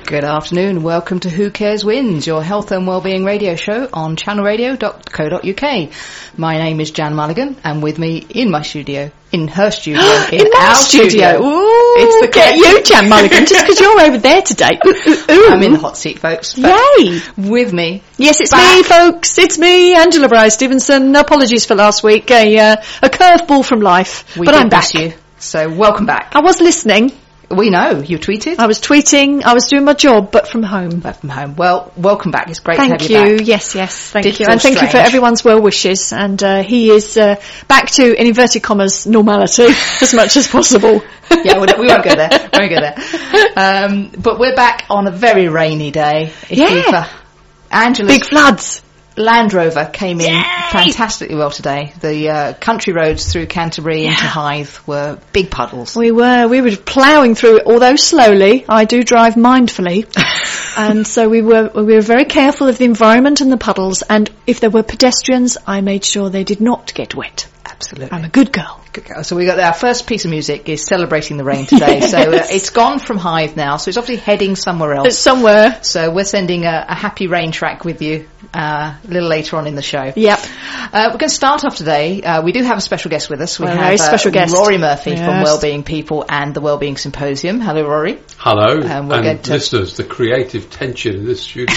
Good afternoon. Welcome to Who Cares Wins, your health and wellbeing radio show on channelradio.co.uk. My name is Jan Mulligan, and with me in my studio, in her studio, in our studio. Ooh, it's the get you, Jan Mulligan, just because you're over there today. I'm in the hot seat, folks. Yay! With me. Yes, it's me, folks. It's me, Angela Bryce-Stevenson. Apologies for last week. A curveball from life. But I'm back. You. So welcome back. I was listening. We know. You tweeted? I was tweeting. I was doing my job, but from home. But from home. Well, welcome back. It's great to have you back. Thank you. Yes. Thank you. And thank you for everyone's well wishes. And he is back to, in inverted commas, normality as much as possible. Yeah, we won't go there. But we're back on a very rainy day. Angela's big floods. Land Rover came in fantastically well today. The country roads through Canterbury into Hythe were big puddles. We were ploughing through it, although slowly. I do drive mindfully. And so we were very careful of the environment and the puddles, and if there were pedestrians, I made sure they did not get wet. Absolutely. I'm a good girl. So we got our first piece of music is Celebrating the Rain today. So it's gone from Hythe now, so it's obviously heading somewhere else. It's somewhere. So we're sending a happy rain track with you a little later on in the show. Yep. We're going to start off today. We do have a special guest with us. We have a very special guest. Rory Murphy from Wellbeing People and the Wellbeing Symposium. Hello, Rory. Hello. And listeners, the creative tension in this studio.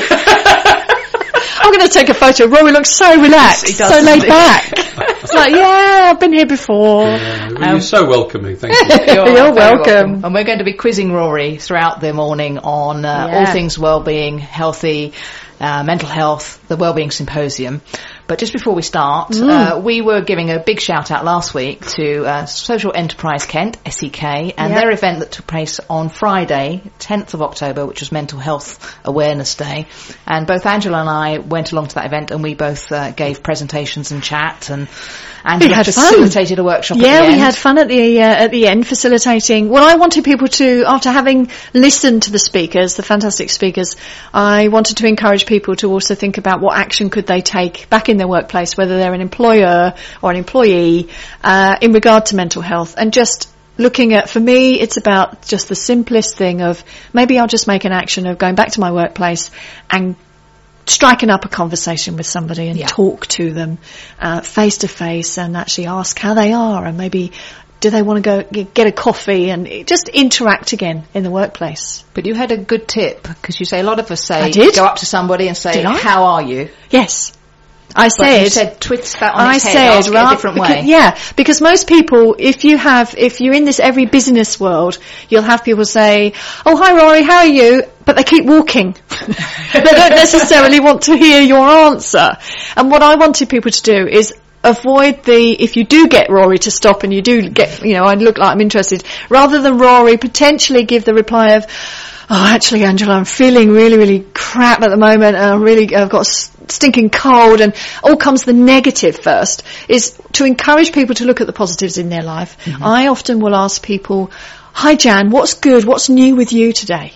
I'm going to take a photo. Rory looks so relaxed, so laid back. It's like, I've been here before. Yeah, well, you're so welcoming, thank you. You're welcome. And we're going to be quizzing Rory throughout the morning on all things wellbeing, healthy, mental health, the Wellbeing Symposium. But just before we start, we were giving a big shout out last week to Social Enterprise Kent, SEK, and their event that took place on Friday, 10th of October, which was Mental Health Awareness Day. And both Angela and I went along to that event, and we both gave presentations and chat, and Angela facilitated a workshop at the end. Yeah, we had fun at the end facilitating. Well, I wanted people to, after having listened to the speakers, the fantastic speakers, I wanted to encourage people to also think about what action could they take back in their workplace, whether they're an employer or an employee, in regard to mental health. And just looking at, for me, it's about just the simplest thing of maybe I'll just make an action of going back to my workplace and striking up a conversation with somebody and talk to them face to face and actually ask how they are, and maybe do they want to go get a coffee and just interact again in the workplace. But you had a good tip, because you say a lot of us say go up to somebody and say, how are you? Yes. You said twist that on its head, ask it a different way. Yeah, because most people, if you're in this every business world, you'll have people say, oh, hi Rory, how are you? But they keep walking. They don't necessarily want to hear your answer. And what I wanted people to do is avoid if you do get Rory to stop and you do get, I look like I'm interested, rather than Rory potentially give the reply of, oh, actually, Angela, I'm feeling really, really crap at the moment, and I've got a stinking cold, and all comes the negative first, is to encourage people to look at the positives in their life. Mm-hmm. I often will ask people, hi Jan, what's good, what's new with you today?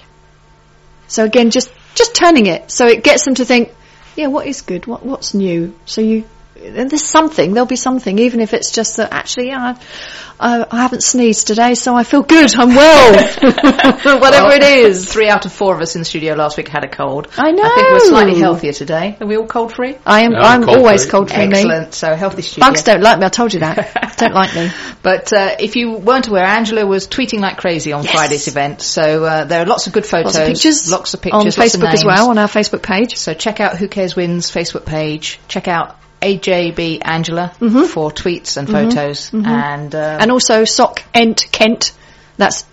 So again, just turning it, so it gets them to think, what is good, what's new? So there'll be something, even if it's just that actually, I haven't sneezed today, so I feel good, I'm well. Whatever it is. 3 out of 4 of us in the studio last week had a cold. I know. I think we're slightly healthier today. Are we all cold free? I'm always cold free. Excellent. So healthy studio. Bugs don't like me, I told you that. Don't like me. But if you weren't aware, Angela was tweeting like crazy on Friday's event. So there are lots of good photos. Lots of pictures. On Facebook as well, on our Facebook page. So check out Who Cares Wins Facebook page. Check out AJB Angela for tweets and photos, and also Sock Ent Kent. That's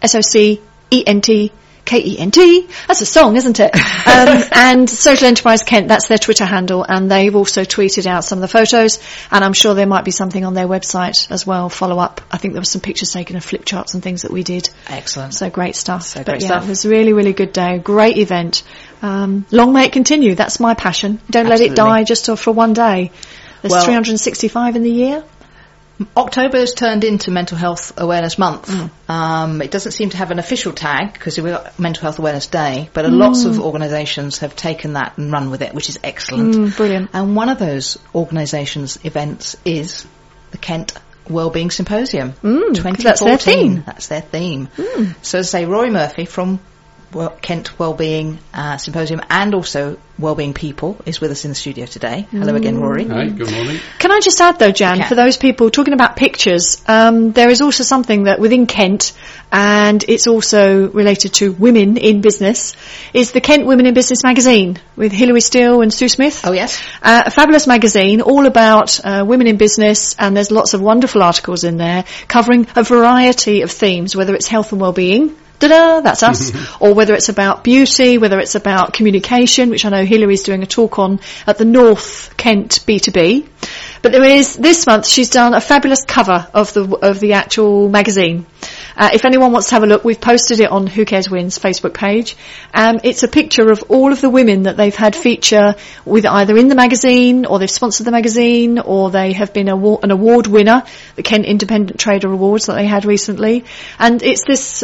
SOCENT KENT. That's a song, isn't it? And Social Enterprise Kent. That's their Twitter handle, and they've also tweeted out some of the photos. And I'm sure there might be something on their website as well. Follow up. I think there were some pictures taken of flip charts and things that we did. Excellent. So great stuff. It was a really, really good day. Great event. Long may it continue. That's my passion. Don't let it die just for one day. There's 365 in the year. October has turned into Mental Health Awareness Month. It doesn't seem to have an official tag because we've got Mental Health Awareness Day, but lots of organisations have taken that and run with it, which is excellent. Brilliant. And one of those organisations' events is the Kent Wellbeing Symposium 2014. That's their theme. So as I say, Rory Murphy from Kent Wellbeing Symposium and also Wellbeing People is with us in the studio today. Hello again, Rory. Hi, good morning. Can I just add though, Jan, for those people talking about pictures, there is also something that within Kent, and it's also related to women in business, is the Kent Women in Business magazine with Hilary Steele and Sue Smith. Oh yes. A fabulous magazine all about women in business, and there's lots of wonderful articles in there covering a variety of themes, whether it's health and wellbeing, that's us, or whether it's about beauty, whether it's about communication, which I know Hilary's doing a talk on at the North Kent B2B. But there is, this month, she's done a fabulous cover of the actual magazine. If anyone wants to have a look, we've posted it on Who Cares Wins Facebook page. It's a picture of all of the women that they've had feature with either in the magazine, or they've sponsored the magazine, or they have been an award winner, the Kent Independent Trader Awards that they had recently. And it's this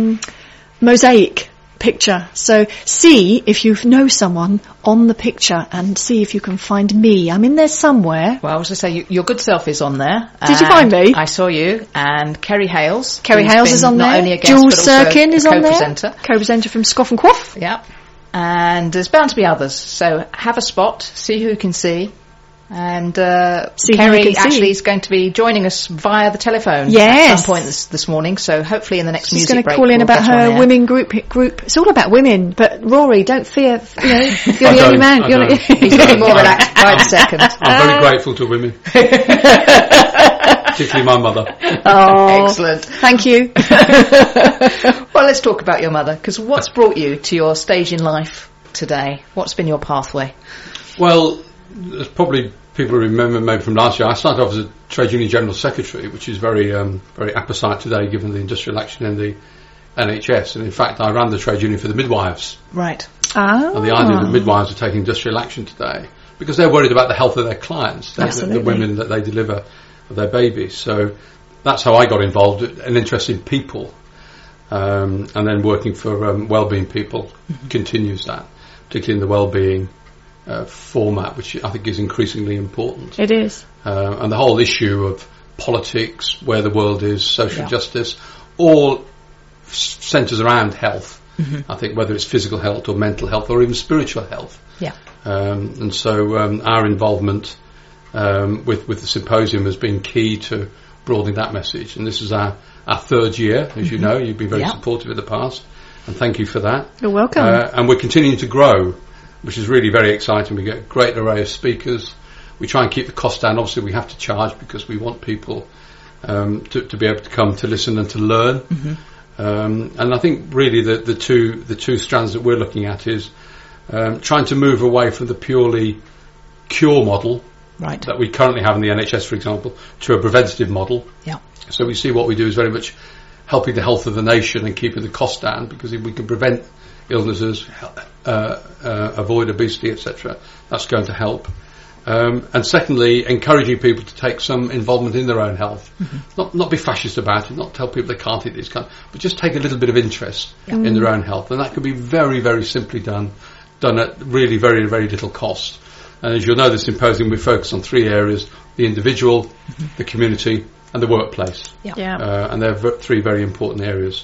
mosaic picture. So see if you know someone on the picture and see if you can find me. I'm in there somewhere. Well, I was going to say, your good self is on there. Did you find me? I saw you. And Kerry Hales. Kerry Hales is on there. Not only a guest, Jules but also Sirkin is on there. Co-presenter from Scoff and Quaff. Yeah. And there's bound to be others. So have a spot, see who can see. And Kerry actually is going to be joining us via the telephone at some point this morning. So hopefully in the next music break, she's going to call in about her women group. It's all about women. But Rory, don't fear. You're the only man. He's going to be more relaxed by the second. I'm very grateful to women, particularly my mother. Oh, excellent! Thank you. Well, let's talk about your mother, because what's brought you to your stage in life today? What's been your pathway? Well, there's probably people remember maybe from last year. I started off as a trade union general secretary, which is very apposite today given the industrial action in the NHS. And in fact, I ran the trade union for the midwives. Right. And the idea that midwives are taking industrial action today because they're worried about the health of their clients, the women that they deliver their babies. So that's how I got involved, an interest in people, and then working for Wellbeing People continues that, particularly in the wellbeing format, which I think is increasingly important. It is. And the whole issue of politics, where the world is, social justice, all centres around health. I think whether it's physical health or mental health or even spiritual health. Yeah. And so our involvement with the symposium has been key to broadening that message. And this is our third year, as you know. You've been very supportive in the past, and thank you for that. You're welcome. And we're continuing to grow, which is really very exciting. We get a great array of speakers. We try and keep the cost down. Obviously, we have to charge because we want people to be able to come to listen and to learn. And I think really the two strands that we're looking at is trying to move away from the purely cure model that we currently have in the NHS, for example, to a preventative model. Yeah. So we see what we do is very much helping the health of the nation and keeping the cost down, because if we can prevent illnesses, avoid obesity, etc., that's going to help. And secondly, encouraging people to take some involvement in their own health. Not be fascist about it, not tell people they can't eat this kind, but just take a little bit of interest in their own health. And that can be very, very simply done at really very, very little cost. And as you'll know, the symposium, we focus on three areas: the individual, the community, and the workplace. And they're three very important areas.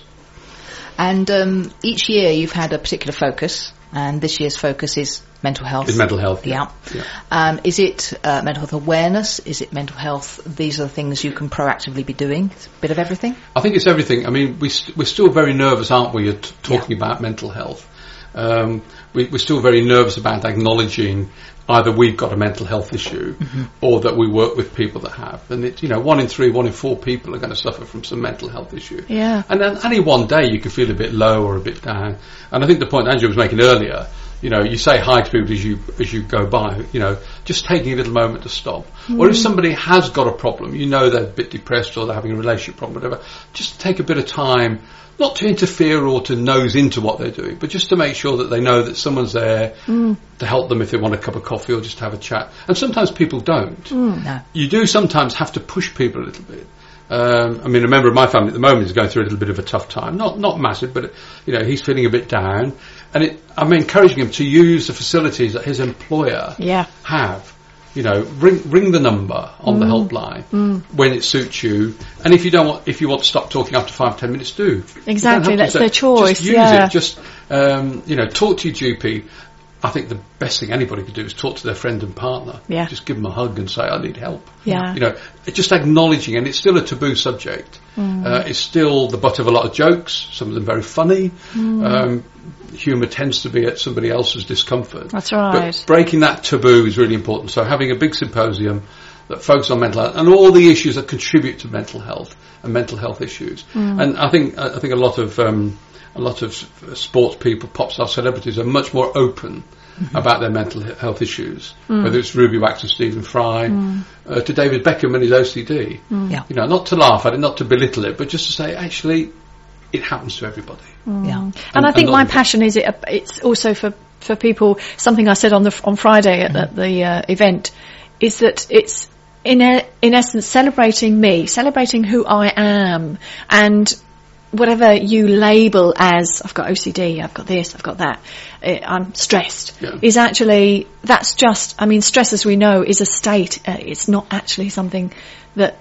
And each year you've had a particular focus, and this year's focus is mental health. Is mental health. Yeah. Is it mental health awareness? Is it mental health? These are the things you can proactively be doing. It's a bit of everything. I think it's everything. I mean, we're still very nervous, aren't we, talking about mental health. We're still very nervous about acknowledging either we've got a mental health issue or that we work with people that have. And it's, 1 in 3, 1 in 4 people are going to suffer from some mental health issue. Yeah. And then any one day you can feel a bit low or a bit down. And I think the point Angela was making earlier, you say hi to people as you go by, just taking a little moment to stop. Or if somebody has got a problem, they're a bit depressed or they're having a relationship problem, whatever, just take a bit of time, not to interfere or to nose into what they're doing, but just to make sure that they know that someone's there to help them if they want a cup of coffee or just have a chat. And sometimes people don't. No. You do sometimes have to push people a little bit. I mean, a member of my family at the moment is going through a little bit of a tough time. Not massive, but, he's feeling a bit down. And I'm encouraging him to use the facilities that his employer have ring the number on the helpline when it suits you. And if you want to stop talking after 5-10 minutes, do. Exactly, that's their choice. Just use it. Just talk to your GP. I think the best thing anybody could do is talk to their friend and partner. Yeah. Just give them a hug and say, I need help. Yeah. Just acknowledging, and it's still a taboo subject. It's still the butt of a lot of jokes, some of them very funny. Humour tends to be at somebody else's discomfort. That's right. But breaking that taboo is really important. So having a big symposium that focuses on mental health and all the issues that contribute to mental health and mental health issues. And I think a lot of sports people, pop star celebrities are much more open about their mental health issues, whether it's Ruby Wax or Stephen Fry, to David Beckham and his OCD. Not to laugh at it, not to belittle it, but just to say, actually, it happens to everybody. And I think my passion is it's also for people. Something I said on Friday at the event is that it's in essence celebrating me, celebrating who I am, and whatever you label as I've got OCD, I've got this, I've got that, I'm stressed, is actually, that's just, stress, as we know, is a state. It's not actually something that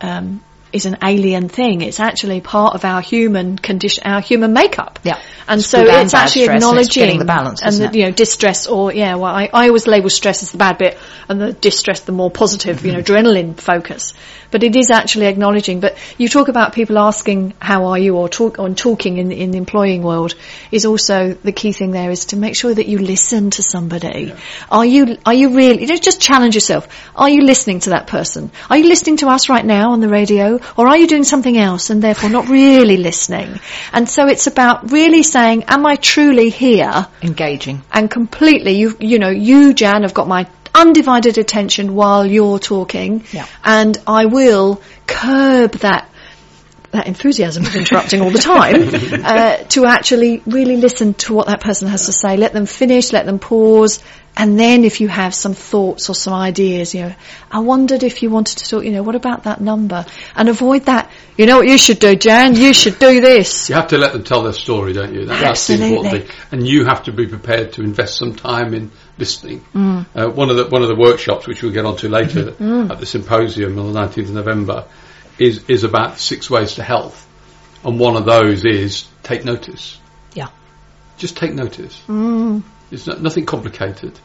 is an alien thing. It's actually part of our human condition, our human makeup. Yeah. And so it's actually acknowledging the balance, and distress, or I always label stress as the bad bit and the distress the more positive, adrenaline focus. But it is actually acknowledging. But you talk about people asking how are you, or talking in the employing world is also the key thing there, is to make sure that you listen to somebody. Yeah. Are you really, just challenge yourself. Are you listening to that person? Are you listening to us right now on the radio? Or are you doing something else and therefore not really listening? And so it's about really saying, am I truly here? Engaging. And completely, you, Jan, have got my undivided attention while you're talking. Yeah. And I will curb that enthusiasm of interrupting all the time to actually really listen to what that person has to say. Let them finish, let them pause. And then if you have some thoughts or some ideas, I wondered if you wanted to talk, what about that number? And avoid that, what you should do, Jan? You should do this. You have to let them tell their story, don't you? That's the important thing. And you have to be prepared to invest some time in listening. One of the workshops, which we'll get onto later at the symposium on the 19th of November, is about 6 ways to health. And one of those is take notice. Yeah. Just take notice. It's nothing complicated.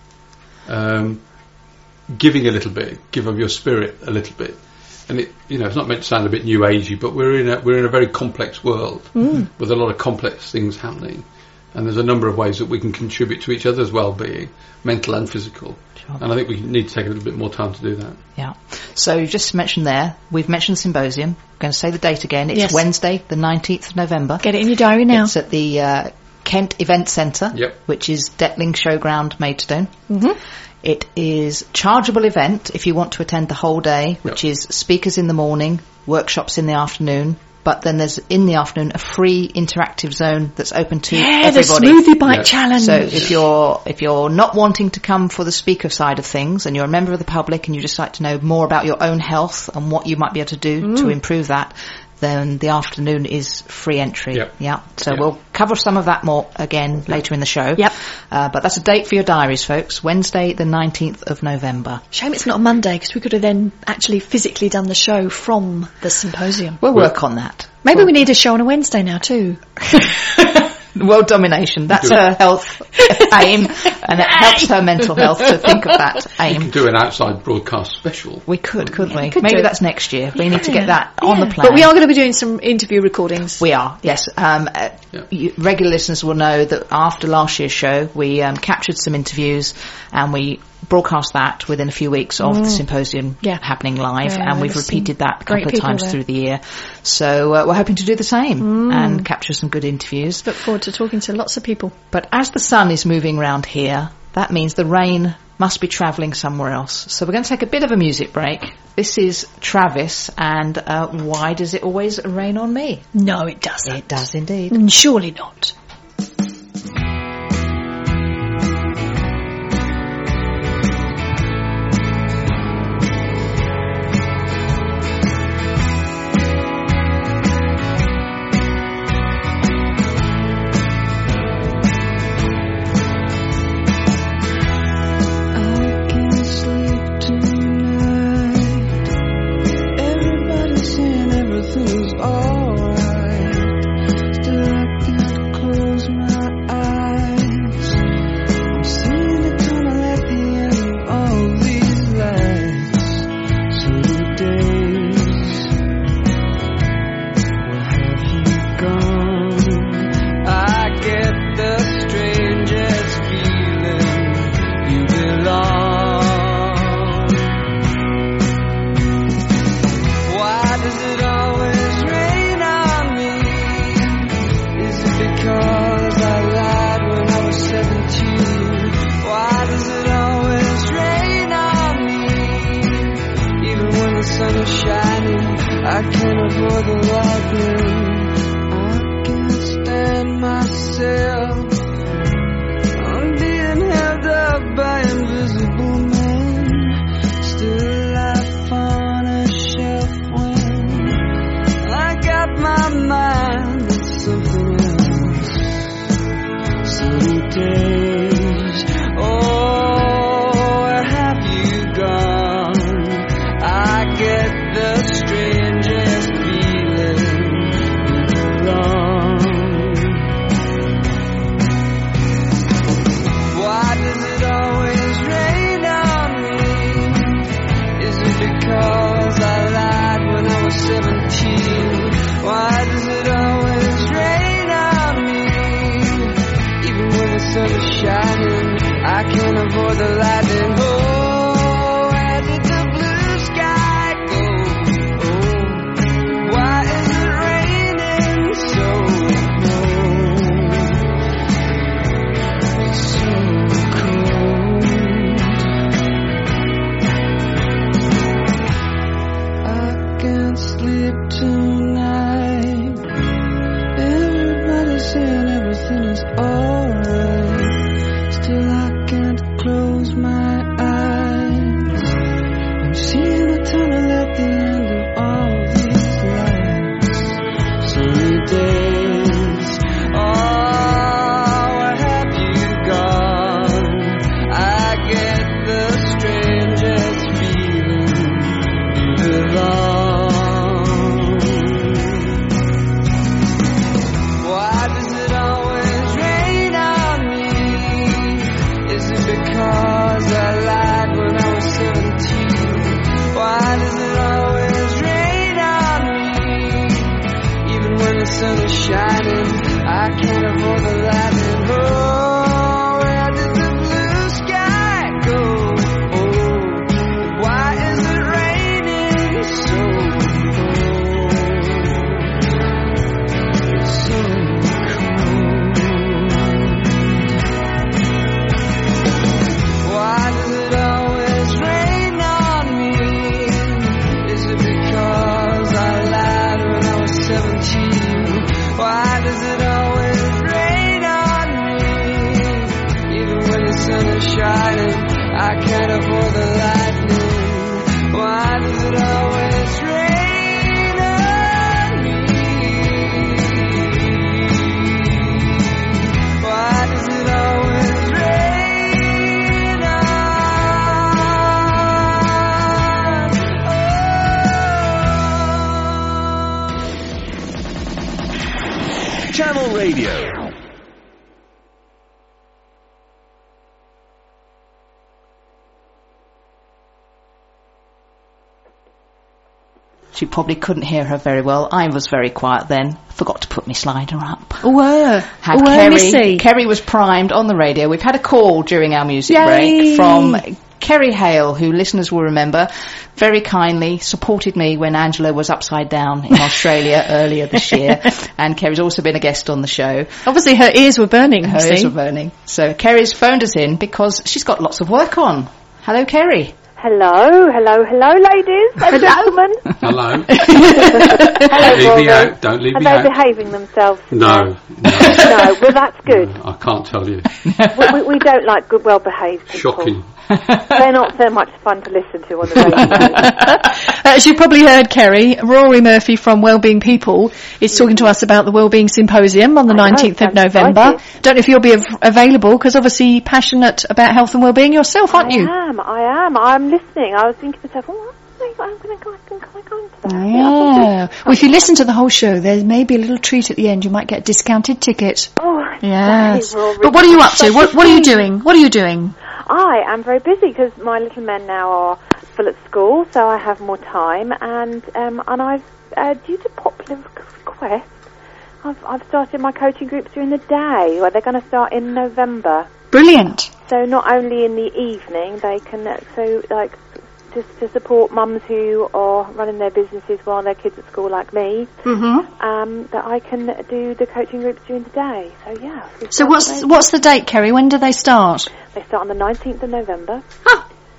Giving a little bit, give of your spirit a little bit, and it's not meant to sound a bit new agey, but we're in a very complex world with a lot of complex things happening, and there's a number of ways that we can contribute to each other's well-being, mental and physical. Sure. And I think we need to take a little bit more time to do that. Yeah. So you just mentioned there, we've mentioned the symposium. I'm going to say the date again. It's Wednesday, the 19th of November. Get it in your diary now. It's at the Kent Event Centre, which is Detling Showground, Maidstone. It is chargeable event if you want to attend the whole day, which is speakers in the morning, workshops in the afternoon, but then there's in the afternoon a free interactive zone that's open to everybody. The smoothie bite challenge. So if you're not wanting to come for the speaker side of things and you're a member of the public and you just like to know more about your own health and what you might be able to do to improve that, then the afternoon is free entry. So we'll cover some of that more again later in the show. But that's a date for your diaries, folks. Wednesday, the 19th of November. Shame it's not a Monday, because we could have then actually physically done the show from the symposium. We'll work on that. Maybe we need a show on a Wednesday now too. World domination. That's her health aim, and it helps her mental health to think of that aim. We could do an outside broadcast special. We couldn't we? Maybe that's next year. We need to get that on the plan. But we are going to be doing some interview recordings. We are, yes. Regular listeners will know that after last year's show, we captured some interviews and we broadcast that within a few weeks of the symposium happening live, and we've repeated that a couple of times through the year. So we're hoping to do the same and capture some good interviews. Look forward to talking to lots of people. But as the sun is moving around here, that means the rain must be travelling somewhere else. So we're going to take a bit of a music break. This is Travis, and Why Does It Always Rain on Me? No, it doesn't. It does indeed. Surely not. I can't sleep tonight. I can't avoid the lightning. I can't stand myself. I'm being held up by invisible men. Still life on a shelf when I got my mind on something else. Sunny days, oh, where have you gone? I get the strangest feeling alone. Why does it always rain on me? Is it because I lied when I was 17? Why does it always rain on me? Even when the sun is shining, I can't avoid the lightning. Oh, where did the blue sky go? Oh, why is it raining so cold? So cold. I can't sleep tonight. Everybody's saying everything is alright. Still I can't close my eyes. I'm seeing the tunnel at the end of all these lights. Sunny days, oh, where have you gone? I get the strangest feeling alone. Why does it always rain on me? Is it because I lied when I was 17? Why does it always rain on me? Even when the sun is shining, I can't avoid the lightning. Oh, where did the blue sky go? Oh, why is it raining so cold? So cold. Why does it always rain on me? Is it because I lied when I was 17? Why does it always rain on me? Even when the sun is shining, I can't avoid the lightning. Why does it always rain on me? Why does it always rain on? Channel Radio. She probably couldn't hear her very well. I was very quiet then. Forgot to put my slider up. Had Kerry was primed on the radio. We've had a call during our music break from Kerry Hale, who listeners will remember very kindly supported me when Angela was upside down in Australia earlier this year. And Kerry's also been a guest on the show. Obviously her ears were burning. Her ears were burning. So Kerry's phoned us in because she's got lots of work on. Hello, Kerry. Hello, ladies and gentlemen. Hello. Hello, Leave me out. Don't leave me Are out. they behaving themselves? No. No, well that's good. I can't tell you. We don't like good, well-behaved people. Shocking. They're not so much fun to listen to on the radio. As you've probably heard, Kerry, Rory Murphy from Wellbeing People is talking to us about the Wellbeing Symposium on the 19th of November. Excited. Don't know if you'll be available, because obviously you're passionate about health and wellbeing yourself, aren't you? I am. I'm listening. I was thinking to myself, oh, I'm going to go into that. Yeah. Well, if you listen to the whole show, there may be a little treat at the end. You might get a discounted ticket. Oh, yes. Rory. But what are you up to? What are you doing? What are you doing? I am very busy because my little men now are full at school, so I have more time, and I've due to popular request, I've started my coaching groups during the day. Where they're going to start in November. Brilliant. So not only in the evening, they can to support mums who are running their businesses while their kids at school, like me. Mm-hmm. That I can do the coaching groups during the day. So yeah. So what's the date, Kerry? When do they start? They start on the 19th of November.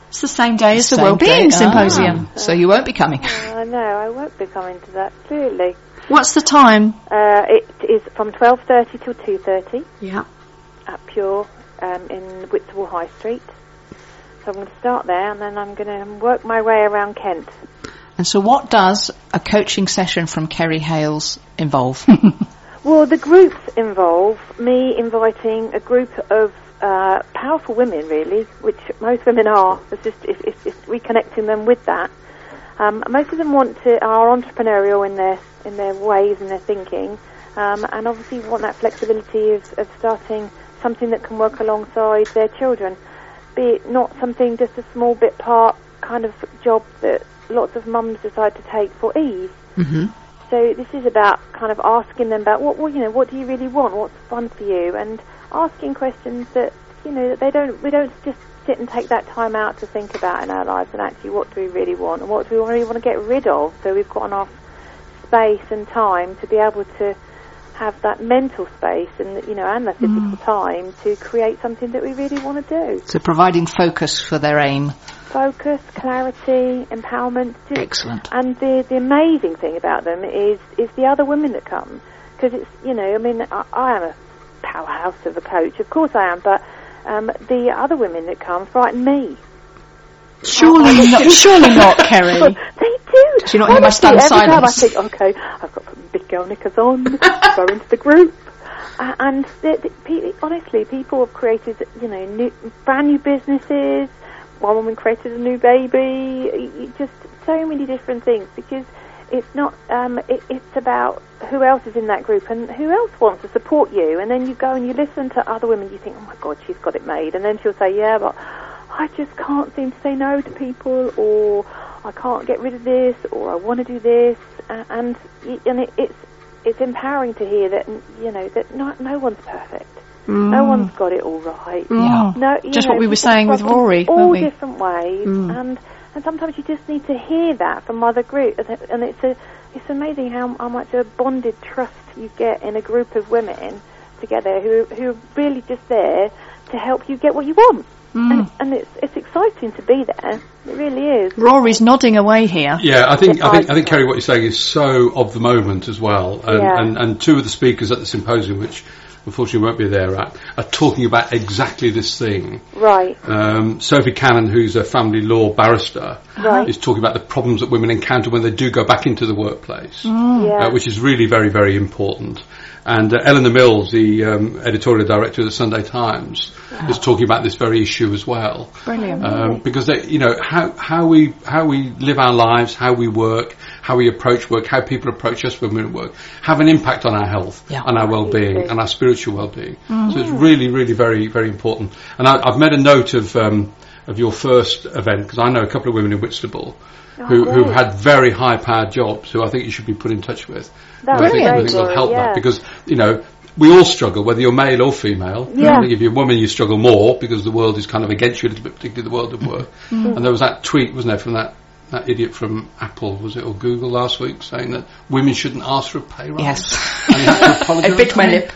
It's the same day as the Same Wellbeing day. Symposium. So you won't be coming. No, I won't be coming to that, clearly. What's the time? It is from 12:30 till 2:30 Yeah. at Pure in Whitstable High Street. So I'm going to start there, and then I'm going to work my way around Kent. And so what does a coaching session from Kerry Hales involve? Well, the groups involve me inviting a group of powerful women, really, which most women are. It's just it's reconnecting them with that. Most of them are entrepreneurial in their ways and their thinking, and obviously want that flexibility of starting something that can work alongside their children, be it not something just a small bit part kind of job that lots of mums decide to take for ease. Mm-hmm. So this is about kind of asking them about what do you really want, what's fun for you, and asking questions that that we don't just sit and take that time out to think about in our lives, and actually what do we really want and what do we really want to get rid of, so we've got enough space and time to be able to have that mental space and the physical time to create something that we really want to do. So providing focus for their aim. Focus, clarity, empowerment. Excellent. And the amazing thing about them is the other women that come, because it's I am a powerhouse of a coach, of course I am, but the other women that come frighten me. Surely not, Kerry. They do. Do you not hear my stunned silence? Every time I think, okay, I've got to put my big girl knickers on, go into the group. And honestly, people have created, brand new businesses. One woman created a new baby. Just so many different things, because it's not. It's about who else is in that group and who else wants to support you. And then you go and you listen to other women. You think, oh my God, she's got it made. And then she'll say, yeah, but I just can't seem to say no to people, or I can't get rid of this, or I want to do this. And it's empowering to hear that that no one's perfect. No one's got it all right. Yeah. No, just what we were saying with Rory, all weren't we? different ways, and sometimes you just need to hear that from other groups, and it's amazing how much a bonded trust you get in a group of women together who are really just there to help you get what you want. And it's exciting to be there. It really is. Rory's nodding away here. Yeah, I think Kerry, what you're saying is so of the moment as well. And two of the speakers at the symposium, which unfortunately won't be there are talking about exactly this thing. Right. Sophie Cannon, who's a family law barrister, right, is talking about the problems that women encounter when they do go back into the workplace, yeah, which is really very, very important. And Eleanor Mills, the editorial director of the Sunday Times, is talking about this very issue as well. Brilliant. Because how we live our lives, how we work, how we approach work, how people approach us when we're at work, have an impact on our health, and our well-being, and our spiritual well-being. So it's really, really very, very important. And I've made a note of your first event, because I know a couple of women in Whitstable who had very high-powered jobs, who I think you should be put in touch with. I think will help that, because we all struggle, whether you're male or female. Yeah. I think if you're a woman, you struggle more because the world is kind of against you a little bit, particularly the world of work. And there was that tweet, wasn't there, from that idiot from Apple, was it, or Google last week, saying that women shouldn't ask for a pay rise. Yes. And you have to apologise. I bit my lip.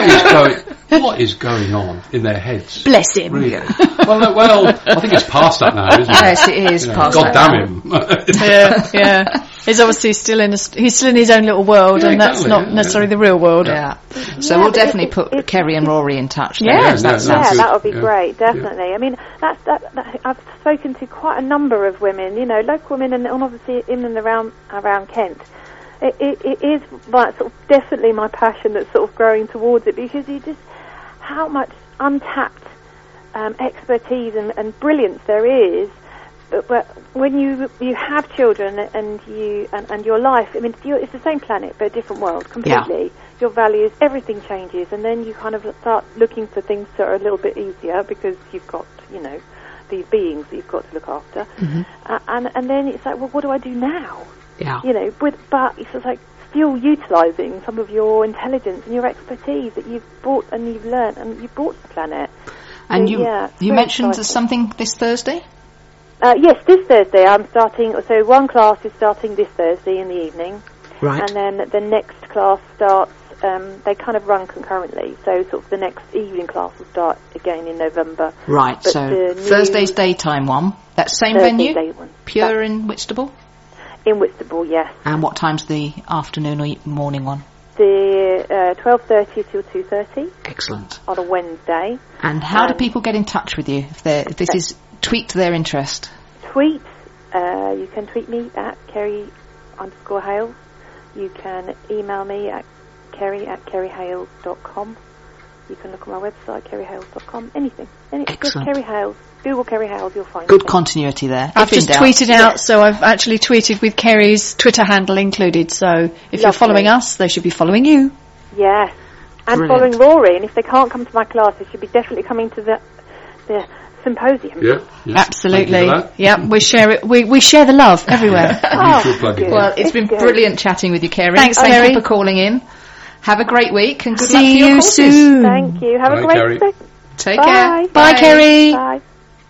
What is going on in their heads? Bless him. Really? Well, I think it's past that now, isn't it? Yes, it is past God that damn him. Yeah. He's obviously still in his own little world, and that's not necessarily the real world. Yeah. So we'll definitely put Kerry and Rory in touch. That would be great. Definitely. I mean, that's I've spoken to quite a number of women, local women, and obviously in and around Kent. It is sort of definitely my passion that's sort of growing towards it, because you just how much untapped expertise and brilliance there is. But when you have children and your life, I mean, it's the same planet but a different world completely. Yeah. Your values, everything changes, and then you kind of start looking for things that are a little bit easier because you've got these beings that you've got to look after, and then it's like, well, what do I do now? Yeah. But it's just like still utilising some of your intelligence and your expertise that you've brought and you've learnt and you've brought to the planet. And so, you mentioned something this Thursday? Yes, this Thursday I'm starting. So one class is starting this Thursday in the evening, right? And then the next class starts they kind of run concurrently. So sort of the next evening class will start again in November. Right, But so the new- Thursday's daytime one. That same Thursday venue? day one. Pure in Whitstable? In Whitstable, yes. And what time's the afternoon or morning one? The 12:30 till 2:30 Excellent. on a Wednesday. And how do people get in touch with you if this is tweaked to their interest? Tweet. You can tweet me at Kerry_Hales. You can email me at kerry@kerryhales.com. You can look on my website, kerryhales.com. Anything. Just Excellent. Kerry Hales. Google Kerry Hales, you'll find Good it. continuity there. I've If in just doubt. tweeted out, so I've actually tweeted with Kerry's Twitter handle included. So if you're Lovely. following us, they should be following you. Yes. And Brilliant. following Rory, and if they can't come to my class, they should be definitely coming to the symposium. Yeah. Yes. Absolutely. Thank you for that. Yep, we share it. We share the love everywhere. Mutual plugging. good. Well, it's been Good. brilliant chatting with you, Kerry. Thanks, Thank Kerry. you for calling in. Have a great week and good luck See for your you courses. soon. Thank you. Have Bye, a great Kerry. day. Take Bye. care. Bye, Kerry. Bye.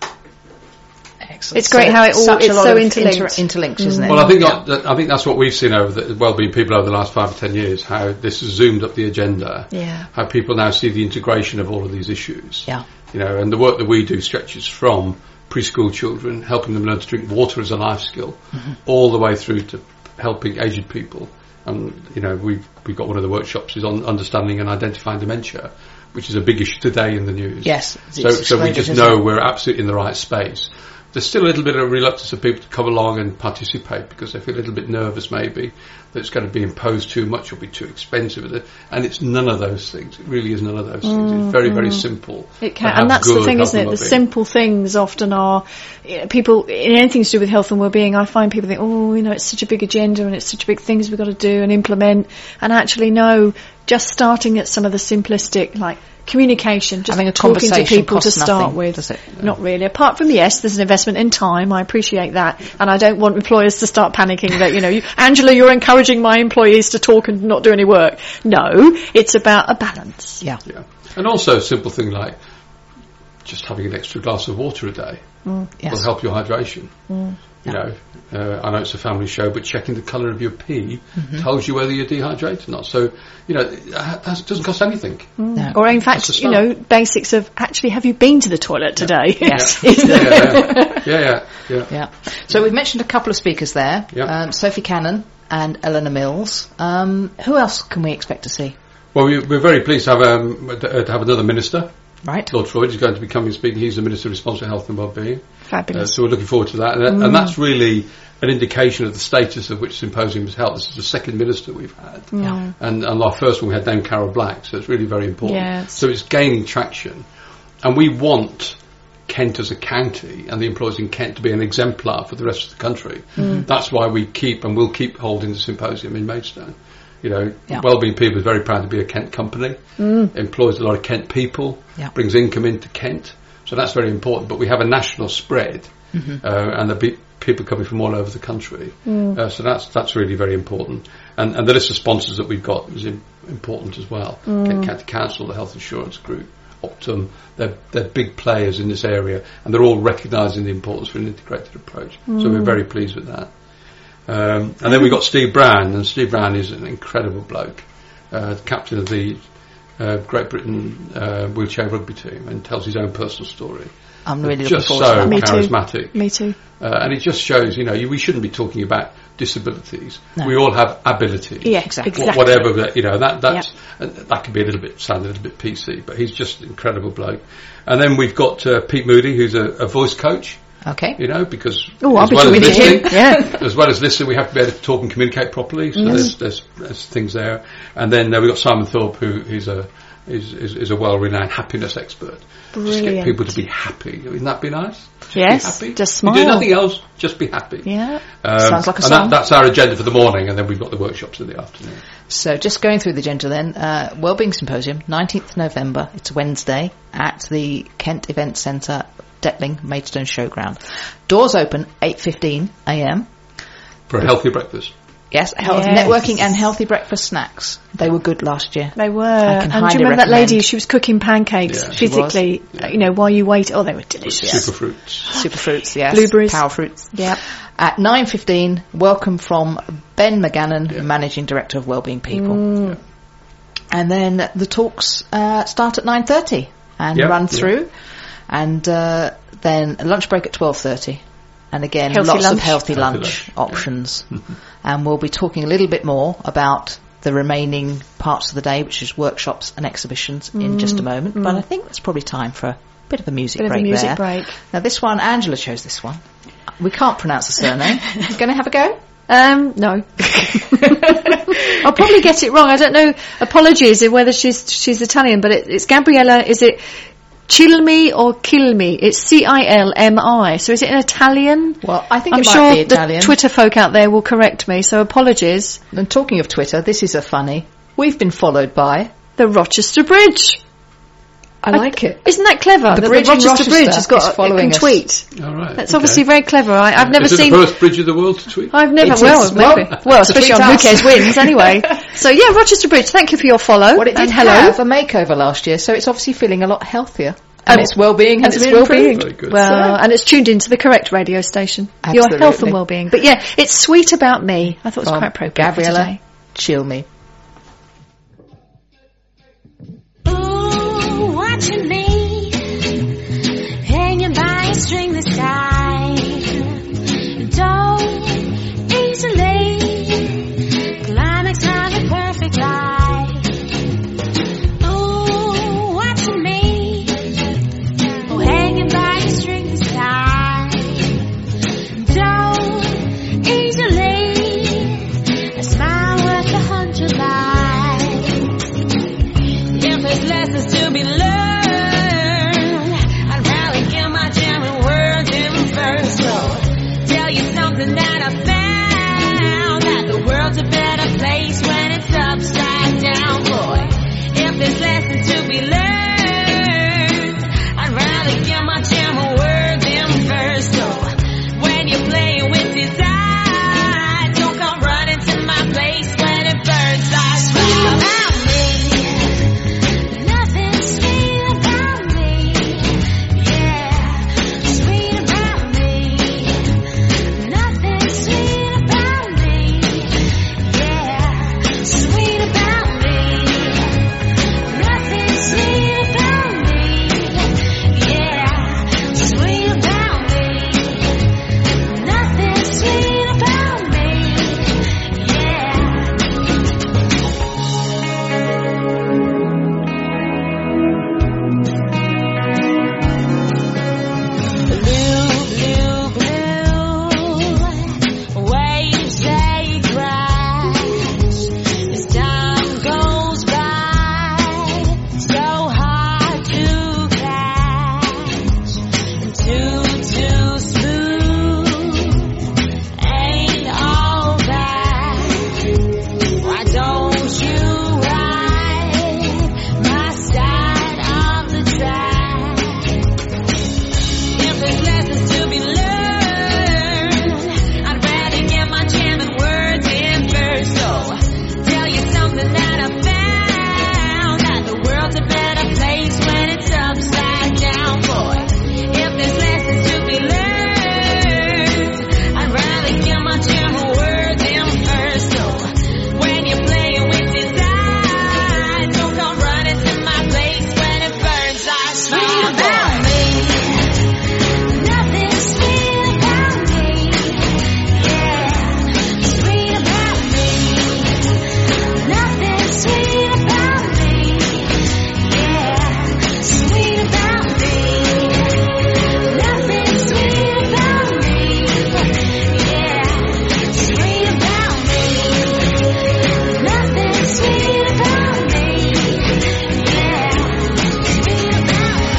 Excellent. It's great how it all- such a it's lot so of interlinked. interlinks, isn't it? Well, I think that's what we've seen over the wellbeing people over the last 5 or 10 years. How this has zoomed up the agenda. Yeah. How people now see the integration of all of these issues. Yeah. You know, and the work that we do stretches from preschool children, helping them learn to drink water as a life skill, all the way through to helping aged people. And you know, we've got one of the workshops is on understanding and identifying dementia, which is a big issue today in the news. Yes. So we exploded, just isn't know it? we're absolutely in the right space. There's still a little bit of reluctance of people to come along and participate because they feel a little bit nervous maybe that it's going to be imposed too much or be too expensive. And it's none of those things. It really is none of those things. It's very, very simple. It to can, have and that's the good thing, health isn't it? and The wellbeing. simple things often are people in anything to do with health and well-being. I find people think, oh, you know, it's such a big agenda and it's such big things we've got to do and implement. And actually, no, just starting at some of the simplistic, like communication, just Having a talking to conversation people to costs start nothing, with. does it? Not really. Apart from, yes, there's an investment in time. I appreciate that. And I don't want employers to start panicking that, you know, Angela, you're encouraging my employees to talk and not do any work. No, it's about a balance. Yeah. Yeah. And also a simple thing like just having an extra glass of water a day will Yes. help your hydration. You know, I know it's a family show, but checking the colour of your pee tells you whether you're dehydrated or not. So, you know, that doesn't cost anything. No. Or in That's fact, the you know, basics of actually, have you been to the toilet today? Yes. Yeah. Yeah. So we've mentioned a couple of speakers there. Yeah. Sophie Cannon and Eleanor Mills. Who else can we expect to see? Well, we're very pleased to have another minister. Right. Lord Floyd is going to be coming and speaking. He's the Minister responsible for Health and Wellbeing. Fabulous. So we're looking forward to that. And that's really an indication of the status of which symposium has held. This is the second minister we've had. Yeah. And our first one we had Dame Carol Black, so it's really very important. Yes. So it's gaining traction. And we want Kent as a county and the employers in Kent to be an exemplar for the rest of the country. That's why we keep and will keep holding the symposium in Maidstone. You know, Yeah. Wellbeing People is very proud to be a Kent company, employs a lot of Kent people, Yeah. brings income into Kent, so that's very important. But we have a national spread, and there'll be people coming from all over the country, so that's really very important. And the list of sponsors that we've got is important as well. Kent County Council, the Health Insurance Group, Optum, they're big players in this area, and they're all recognising the importance for an integrated approach. So we're very pleased with that. And then we've got Steve Brown, and Steve Brown is an incredible bloke, captain of the Great Britain wheelchair rugby team, and tells his own personal story. I'm really looking Just forward so to that. Me too. charismatic. Me too. And it just shows, you know, we shouldn't be talking about disabilities. No. We all have abilities. Yeah, Exactly. Whatever, that, you know, that can be sound a little bit PC, but he's just an incredible bloke. And then we've got Pete Moody, who's a voice coach. Okay. You know, because Oh, I'll as be well as talking to listening, him. Yeah. as well as listening, we have to be able to talk and communicate properly. So there's things there. And then we've got Simon Thorpe, who is a well-renowned happiness expert. Just get Brilliant. people to be happy. Wouldn't that be nice? Just Yes, be happy. just You do smile. nothing else, just be happy. Yeah. Sounds like a and song. that's our agenda for the morning, and then we've got the workshops in the afternoon. So just going through the agenda then, Wellbeing Symposium, 19th November, it's Wednesday, at the Kent Event Centre, Detling, Maidstone Showground. Doors open 8:15 a.m. For a healthy breakfast. Yes, Yes. networking and healthy breakfast snacks. They were good last year. They were. I can And do highly you remember that recommend. lady? She was cooking pancakes Yeah, she physically, you know, while you wait. Oh, they were delicious. Super fruits. Super fruits, yes. Blueberries. Power fruits. Yeah. At 9:15, welcome from Ben McGannon, Yeah. Managing Director of Wellbeing People. And then the talks start at 9:30 and run through. And then a lunch break at 12:30. And again, lots of healthy lunch options. And we'll be talking a little bit more about the remaining parts of the day, which is workshops and exhibitions, in just a moment. But I think it's probably time for a bit of a music break. Now, this one, Angela chose this one. We can't pronounce the surname. Going to have a go? No. I'll probably get it wrong. I don't know. Apologies whether she's Italian, but it's Gabriella. Is it Cilmi or Kilmi? It's Cilmi. So is it an Italian? Well, I think I'm it sure might be Italian. The Twitter folk out there will correct me, so apologies. And talking of Twitter, this is a funny. We've been followed by the Rochester Bridge. I like it. Isn't that clever? The Rochester Bridge has got following us. tweet. All right. That's obviously very clever. I've never Is it seen the first bridge of the world to tweet? I've never. Well, especially on Who Cares Wins, anyway. So yeah, Rochester Bridge. Thank you for your follow. Well, it did have a makeover last year, so it's obviously feeling a lot healthier. And its well-being has been improved. Very good. Well, and it's tuned into the correct radio station. Absolutely. Your health and well-being. But yeah, it's Sweet About Me. I thought it was quite appropriate. Gabriella Cilmi. Ooh, watching me hanging by a string this time. Don't easily climax of a perfect life. Ooh, watching me hanging by a string this time. Don't easily a smile worth 100 lives. If there's lessons to be learned, I'd rather give my German words in verse. So tell you something that I found, that the world's a better place when it's upside down, boy. If there's lessons to be learned, I'd rather give my German words in verse. So when you're playing with desire, don't come running to my place when it burns like fire. Nothing sweet about me, yeah, sweet about me. Nothing sweet about me, yeah, sweet about me. Nothing sweet about me, yeah, sweet about me. Nothing sweet about me, yeah. Blue, blue, blue, waves they crash as time goes by, so hard to catch, and too smooth ain't all that. Why don't you ride my side of the track? If there's lessons to be learned, I'd rather get my German words in verse. So tell you something that I found, that the world's a better place when it's upside down, boy. If there's lessons to be learned, I'd rather get my German words in verse. So when you're playing with desire, don't come running to my place when it burns like sweet about me. Nothing sweet about me, yeah, sweet about me. Nothing sweet about me, yeah, sweet about me. Nothing sweet about me, yeah, sweet about me. Nothing sweet about me, yeah, sweet about me.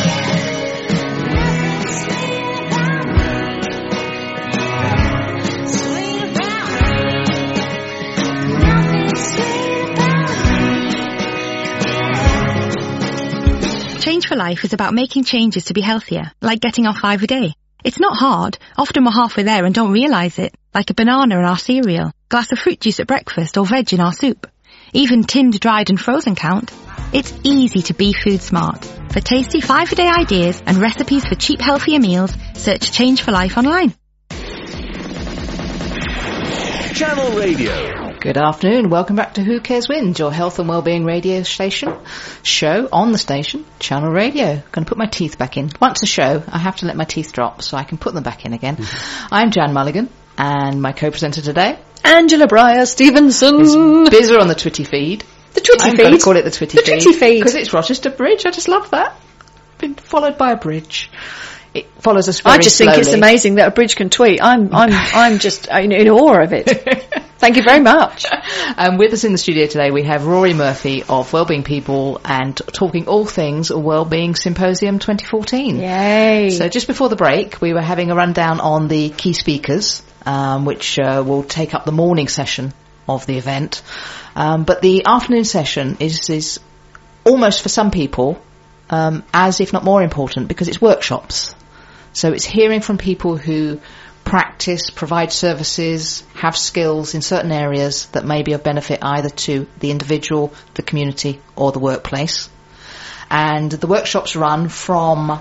Change for Life is about making changes to be healthier, like getting off 5 a day. It's not hard. Often we're halfway there and don't realise it, like a banana in our cereal, glass of fruit juice at breakfast or veg in our soup. Even tinned, dried and frozen count. It's easy to be food smart. For tasty 5-a-day ideas and recipes for cheap, healthier meals, search Change for Life online. Channel Radio. Good afternoon. Welcome back to Who Cares Wins, your health and wellbeing radio station show on the station, Channel Radio. Going to put my teeth back in. Once a show, I have to let my teeth drop so I can put them back in again. I'm Jan Mulligan, and my co-presenter today, Angela Breyer-Stevenson. is Bizzer on the Twitty feed. The Twitty I'm feed. going to call it the Twitty The feed. Twitty feed. Because it's Rochester Bridge. I just love that. Been followed by a bridge. It follows us very I just slowly. think it's amazing that a bridge can tweet. I'm just in awe of it. Thank you very much. With us in the studio today, we have Rory Murphy of Wellbeing People and talking all things Wellbeing Symposium 2014. Yay. So just before the break, we were having a rundown on the key speakers, which will take up the morning session of the event. But the afternoon session is almost for some people as if not more important, because it's workshops. So it's hearing from people who practice, provide services, have skills in certain areas that may be of benefit either to the individual, the community or the workplace. And the workshops run from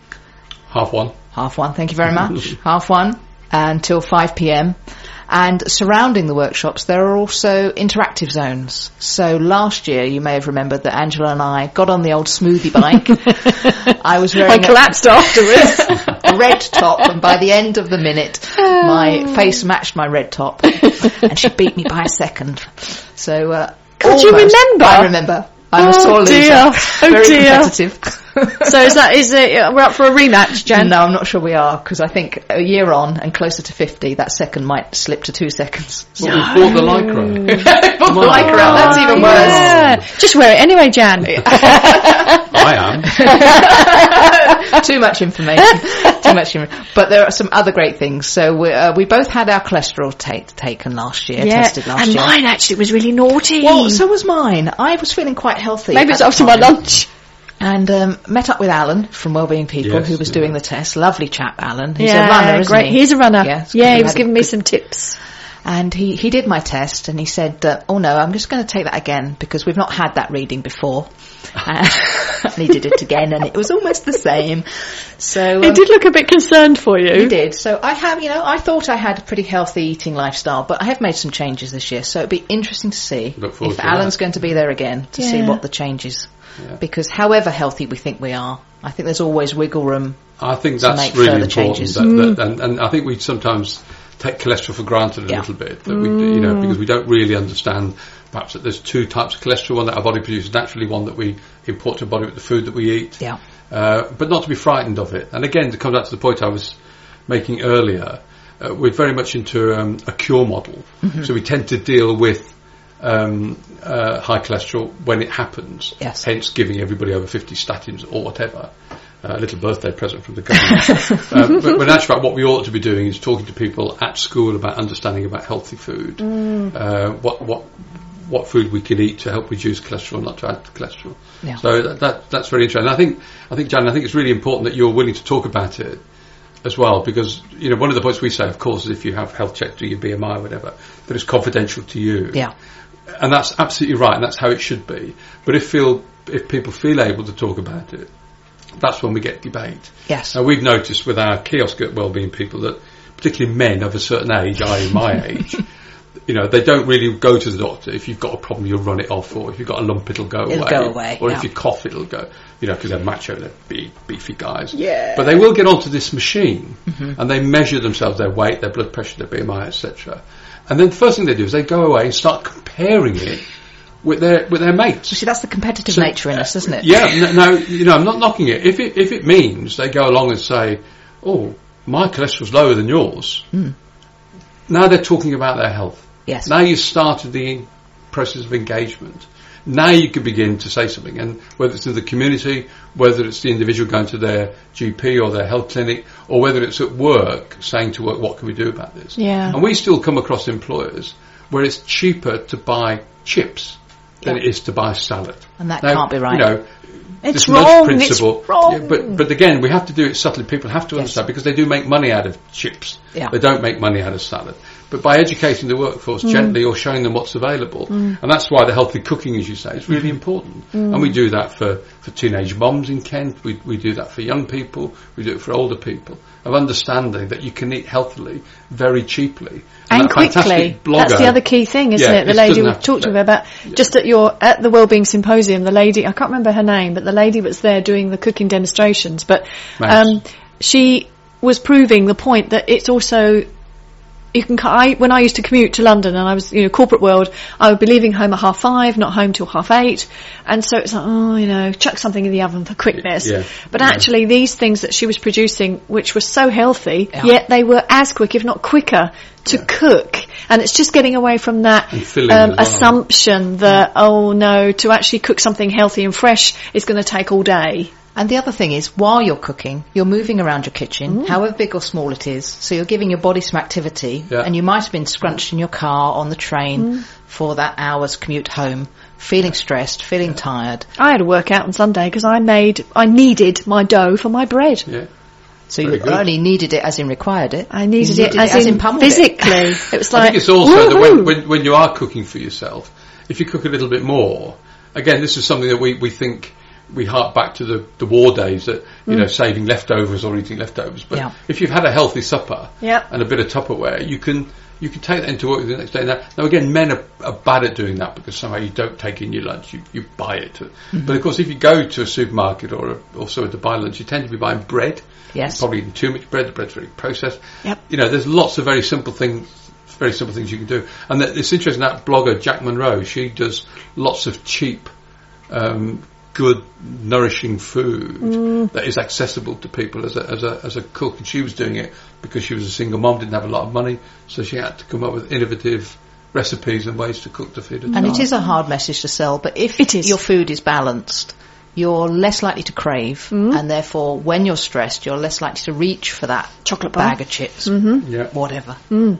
1:30. Thank you very much. 1:30 until 5 p.m. And surrounding the workshops, there are also interactive zones. So last year, you may have remembered that Angela and I got on the old smoothie bike. I was wearing I collapsed afterwards. a red top, and by the end of the minute, my face matched my red top, and she beat me by a second. So, God, you remember? I remember. I'm a sore loser. Dear. Very dear. competitive. So is it, we're up for a rematch, Jen? No, I'm not sure we are, because I think a year on and closer to 50, that second might slip to 2 seconds. Well, we bought the Lycra. Bought the Lycra out, that's even worse. Yeah. Just wear it anyway, Jan. I am. Too much information. But there are some other great things. So we both had our cholesterol taken last year, tested last and year. mine actually was really naughty. Well, so was mine. I was feeling quite healthy. Maybe it's at the after my time. lunch. And met up with Alan from Wellbeing People, Yes, who was yeah. doing the test. Lovely chap, Alan. He's a runner, isn't great. he? He's a runner. Yeah, it's Yeah, good. he We was had a giving me good- some tips. And he did my test, and he said, oh no, I'm just going to take that again, because we've not had that reading before. And he did it again, and it was almost the same. So He did look a bit concerned for you. He did. So I have, I thought I had a pretty healthy eating lifestyle, but I have made some changes this year. So it'd be interesting to see Look forward if to Alan's that. going to be there again to see Yeah. what the changes. Yeah. Because however healthy we think we are, I think there's always wiggle room. I think to that's make really further important. changes. And I think we sometimes take cholesterol for granted a little bit, that we, because we don't really understand perhaps that there's two types of cholesterol: one that our body produces naturally, one that we import to our body with the food that we eat. Yeah. But not to be frightened of it. And again, to come back to the point I was making earlier, we're very much into a cure model. So we tend to deal with high cholesterol when it happens. Yes. Hence giving everybody over 50 statins or whatever. A little birthday present from the government. But in actual fact, what we ought to be doing is talking to people at school about understanding about healthy food. What food we can eat to help reduce cholesterol, not to add to cholesterol. Yeah. So that's very interesting. I think, Jan, it's really important that you're willing to talk about it as well, because one of the points we say, of course, is if you have health check, do your BMI or whatever, that it's confidential to you. Yeah. And that's absolutely right, and that's how it should be. But if people feel able to talk about it, that's when we get debate. Yes. Now, we've noticed with our kiosk at Wellbeing People that particularly men of a certain age, i.e. my age, they don't really go to the doctor. If you've got a problem, you'll run it off, or if you've got a lump, it'll go away. Or if you cough, it'll go, because they're macho, they're big, beefy guys. Yeah. But they will get onto this machine, and they measure themselves, their weight, their blood pressure, their BMI, etc. And then the first thing they do is they go away and start comparing it with their mates. See, that's the competitive nature in us, isn't it? Yeah, no, I'm not knocking it. If it means they go along and say, oh, my cholesterol's lower than yours, now they're talking about their health. Yes. Now you started the process of engagement. Now you can begin to say something, and whether it's to the community, whether it's the individual going to their GP or their health clinic, or whether it's at work saying to work, what can we do about this? Yeah. And we still come across employers where it's cheaper to buy chips than it is to buy salad. And that can't be right. It's this nudge wrong. principle. It's wrong. Yeah, but again, we have to do it subtly. People have to understand, because they do make money out of chips. Yeah. They don't make money out of salad. But by educating the workforce gently or showing them what's available, and that's why the healthy cooking, as you say, is really important. And we do that for teenage moms in Kent. We do that for young people. We do it for older people. Of understanding that you can eat healthily very cheaply and quickly. That's the other key thing, isn't it? The lady we talked to me about just at the Wellbeing Symposium. The lady, I can't remember her name, but the lady was there doing the cooking demonstrations. But she was proving the point that it's also. You can. When I used to commute to London and I was, corporate world, I would be leaving home at 5:30, not home till 8:30, and so it's like, chuck something in the oven for quickness. Yeah. But actually, these things that she was producing, which were so healthy, yet they were as quick, if not quicker, to cook. And it's just getting away from that assumption that to actually cook something healthy and fresh is going to take all day. And the other thing is, while you're cooking, you're moving around your kitchen, however big or small it is, so you're giving your body some activity, and you might have been scrunched in your car, on the train, for that hour's commute home, feeling stressed, feeling tired. I had to work out on Sunday because I kneaded my dough for my bread. Yeah. So you only needed it as in required it. I needed it as in physically. It was like, I think it's also that when you are cooking for yourself, if you cook a little bit more, again, this is something that we think, we hark back to the war days that, saving leftovers or eating leftovers. But if you've had a healthy supper and a bit of Tupperware, you can take that into work the next day. Now again, men are bad at doing that because somehow you don't take in your lunch, you buy it. But of course, if you go to a supermarket or somewhere to buy lunch, you tend to be buying bread. Yes. Probably eating too much bread. The bread's very processed. Yep. There's lots of very simple things you can do. And it's interesting, that blogger, Jack Monroe, she does lots of cheap, good, nourishing food that is accessible to people as a cook, and she was doing it because she was a single mom, didn't have a lot of money, so she had to come up with innovative recipes and ways to cook to feed her child. And it is a hard message to sell, but if your food is balanced, you're less likely to crave, and therefore when you're stressed, you're less likely to reach for that chocolate bar, bag of chips, whatever.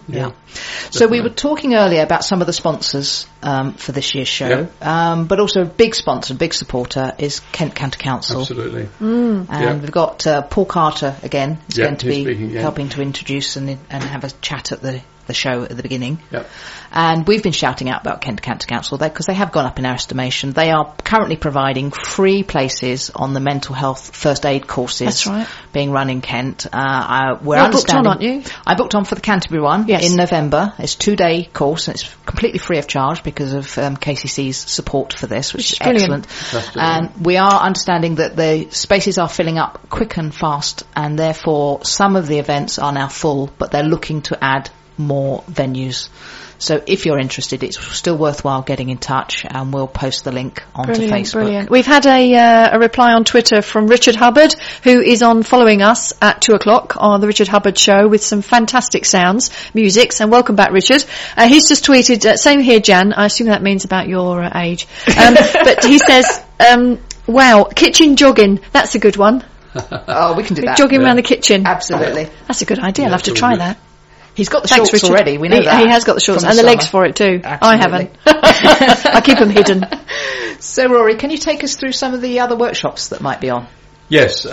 So we were talking earlier about some of the sponsors for this year's show, but also a big sponsor, big supporter is Kent County Council. Absolutely. And we've got Paul Carter again, who's going to be helping to introduce and have a chat at the show at the beginning. And we've been shouting out about Kent County Council because they have gone up in our estimation. They are currently providing free places on the mental health first aid courses being run in Kent. You're booked on, aren't you? I booked on for the Canterbury one in November. It's a 2-day course and it's completely free of charge because of KCC's support for this, which is excellent. And we are understanding that the spaces are filling up quick and fast, and therefore some of the events are now full, but they're looking to add more venues. So if you're interested, it's still worthwhile getting in touch, and we'll post the link onto Facebook. Brilliant. We've had a reply on Twitter from Richard Hubbard, who is on following us at 2:00 on the Richard Hubbard Show with some fantastic musics, and welcome back, Richard. He's just tweeted, same here, Jan. I assume that means about your age. But he says, wow, kitchen jogging, that's a good one. Oh, we can do that. Jogging around the kitchen. Absolutely. That's a good idea. I'll have to try that. He's got the shorts Richard. already, we know that. He has got the shorts and the legs for it too. Absolutely. I haven't. I keep them hidden. So Rory, can you take us through some of the other workshops that might be on? Yes,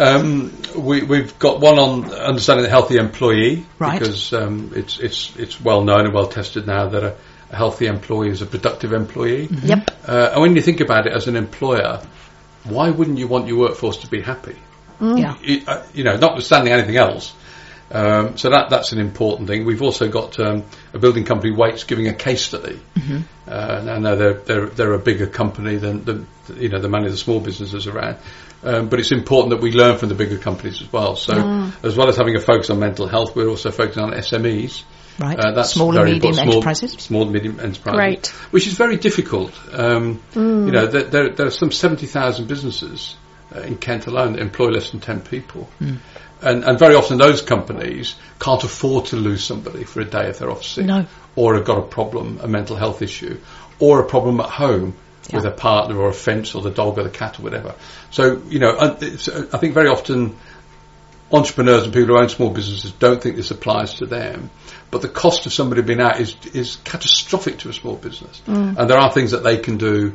we've got one on understanding the healthy employee, because it's well known and well tested now that a healthy employee is a productive employee. Yep. And when you think about it as an employer, why wouldn't you want your workforce to be happy? Notwithstanding anything else. So that's an important thing. We've also got a building company, Waits, giving a case study. Now they're a bigger company than the many of the small businesses around, but it's important that we learn from the bigger companies as well. So as well as having a focus on mental health, we're also focusing on SMEs. Right. That's small and medium enterprises. Small and medium enterprises. Great. Which is very difficult. There are some 70,000 businesses in Kent alone that employ less than 10 people. And very often those companies can't afford to lose somebody for a day if they're off sick, or have got a problem, a mental health issue, or a problem at home with a partner or a fence or the dog or the cat or whatever. So, I think very often entrepreneurs and people who own small businesses don't think this applies to them. But the cost of somebody being out is catastrophic to a small business. And there are things that they can do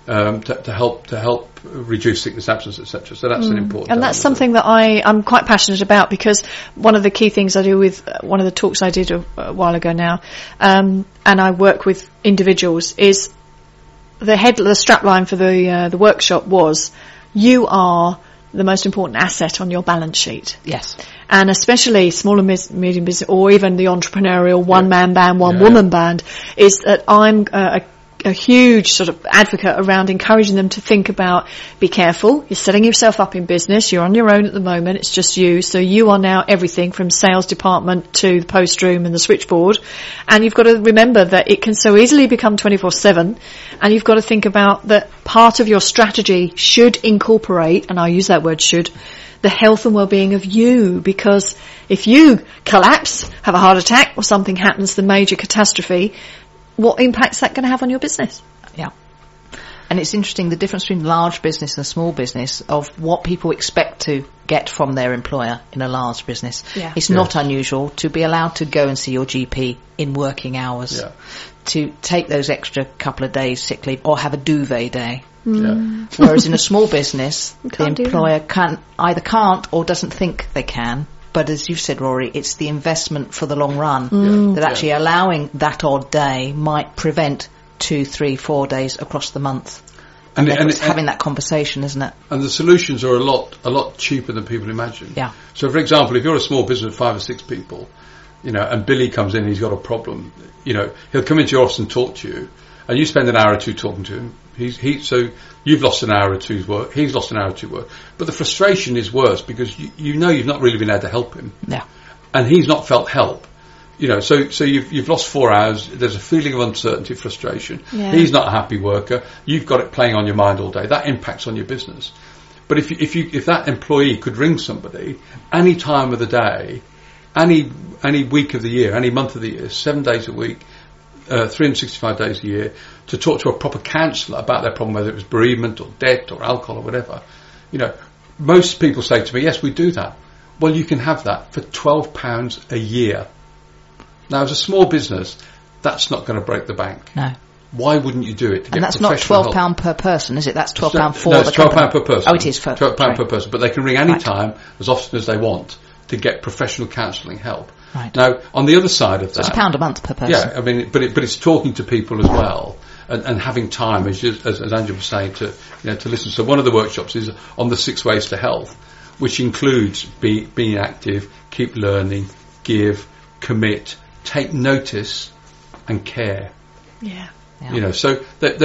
to help reduce sickness, absence, etc. So that's an important. And that's something that I'm quite passionate about, because one of the key things I do with one of the talks I did a while ago now, and I work with individuals, is the strapline for the workshop was, you are the most important asset on your balance sheet. Yes. And especially small and medium business, or even the entrepreneurial one-man band, one-woman band, is that I'm a huge sort of advocate around encouraging them to think about, be careful, you're setting yourself up in business, you're on your own at the moment, it's just you, so you are now everything from sales department to the post room and the switchboard, and you've got to remember that it can so easily become 24/7, and you've got to think about that part of your strategy should incorporate, and I use that word should, the health and well-being of you, because if you collapse, have a heart attack, or something happens, the major catastrophe, what impact is that going to have on your business? Yeah. And it's interesting, the difference between large business and small business, of what people expect to get from their employer in a large business. Yeah. It's not unusual to be allowed to go and see your GP in working hours, to take those extra couple of days sick leave, or have a duvet day. Whereas in a small business, the employer either can't or doesn't think they can. But as you've said, Rory, it's the investment for the long run that actually allowing that odd day might prevent 2, 3, 4 days across the month. And it's having that conversation, isn't it? And the solutions are a lot cheaper than people imagine. Yeah. So, for example, if you're a small business of 5 or 6 people, and Billy comes in, he's got a problem, he'll come into your office and talk to you, and you spend an hour or two talking to him. So you've lost an hour or two's work. He's lost an hour or two work. But the frustration is worse, because you've not really been able to help him. Yeah. And he's not felt help. So you've lost 4 hours. There's a feeling of uncertainty, frustration. Yeah. He's not a happy worker. You've got it playing on your mind all day. That impacts on your business. But if that employee could ring somebody any time of the day, any week of the year, any month of the year, 7 days a week, 365 days a year, to talk to a proper counsellor about their problem, whether it was bereavement or debt or alcohol or whatever. Most people say to me, yes, we do that. Well, you can have that for £12 a year. Now, as a small business, that's not going to break the bank. No. Why wouldn't you do it? And that's not £12 per person, is it? That's £12 for the company. No, it's £12 per person. Oh, it is for £12 per person. But they can ring any time, as often as they want, to get professional counselling help. Right. Now, on the other side of that, it's £1 a month per person. Yeah, I mean, but it's talking to people as well, and having time, as Angela was saying, to listen. So one of the workshops is on the 6 ways to health, which includes being active, keep learning, give, commit, take notice, and care. Yeah. So